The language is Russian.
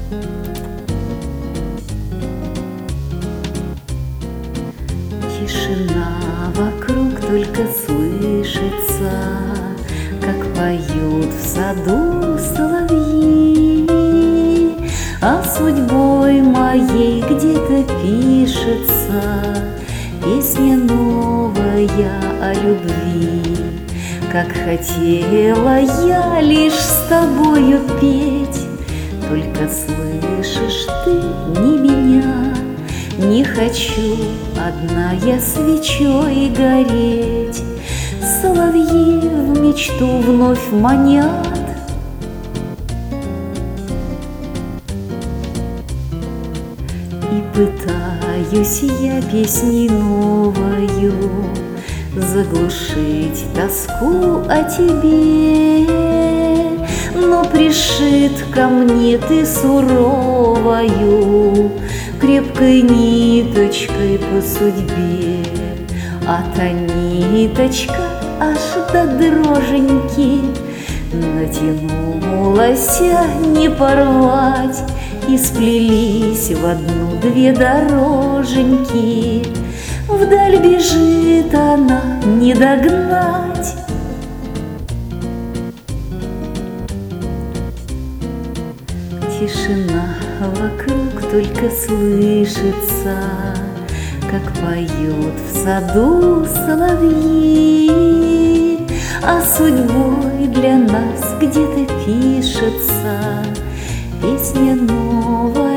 Тишина вокруг, только слышится, как поют в саду соловьи. А судьбой моей где-то пишется песня новая о любви. Как хотела я лишь с тобою петь, только слышишь ты не меня. Не хочу одна я свечой гореть, соловьи в мечту вновь манят. И пытаюсь я песней новою заглушить тоску о тебе, но пришит ко мне ты суровою крепкой ниточкой по судьбе. А та ниточка аж до дроженьки натянулась, не порвать, и сплелись в одну-две дороженьки. Вдаль бежит она, не догнать. Тишина вокруг, только слышится, как поют в саду соловьи. А судьбой для нас где-то пишется песня новая